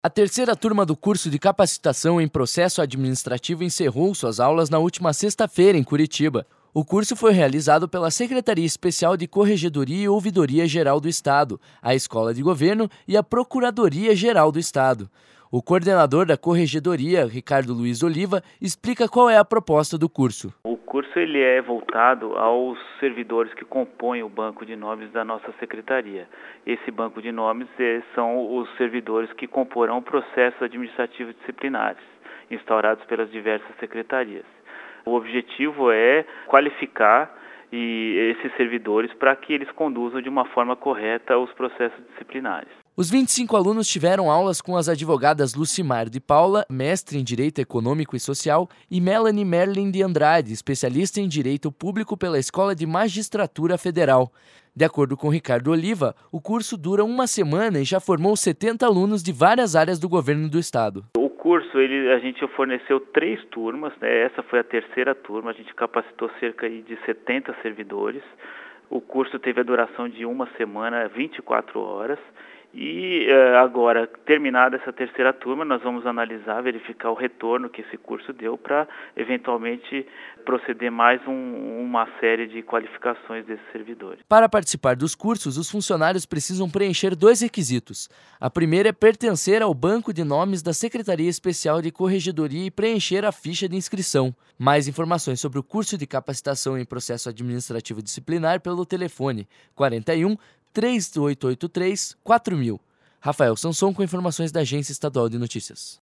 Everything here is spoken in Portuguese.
A terceira turma do curso de capacitação em processo administrativo encerrou suas aulas na última sexta-feira em Curitiba. O curso foi realizado pela Secretaria Especial de Corregedoria e Ouvidoria Geral do Estado, a Escola de Governo e a Procuradoria Geral do Estado. O coordenador da Corregedoria, Ricardo Luiz Oliva, explica qual é a proposta do curso. O curso ele é voltado aos servidores que compõem o banco de nomes da nossa secretaria. Esse banco de nomes são os servidores que comporão processos administrativos disciplinares, instaurados pelas diversas secretarias. O objetivo é qualificar esses servidores para que eles conduzam de uma forma correta os processos disciplinares. Os 25 alunos tiveram aulas com as advogadas Lucimar de Paula, mestre em Direito Econômico e Social, e Melanie Merlin de Andrade, especialista em Direito Público pela Escola de Magistratura Federal. De acordo com Ricardo Oliva, o curso dura uma semana e já formou 70 alunos de várias áreas do governo do estado. O curso, a gente forneceu 3 turmas, né? Essa foi a terceira turma, a gente capacitou cerca de 70 servidores. O curso teve a duração de uma semana, 24 horas. E agora, terminada essa terceira turma, nós vamos analisar, verificar o retorno que esse curso deu para, eventualmente, proceder mais uma série de qualificações desses servidores. Para participar dos cursos, os funcionários precisam preencher 2 requisitos. A primeira é pertencer ao banco de nomes da Secretaria Especial de Corregedoria e preencher a ficha de inscrição. Mais informações sobre o curso de capacitação em processo administrativo disciplinar pelo telefone 41 3883 4000. Rafael Sanson com informações da Agência Estadual de Notícias.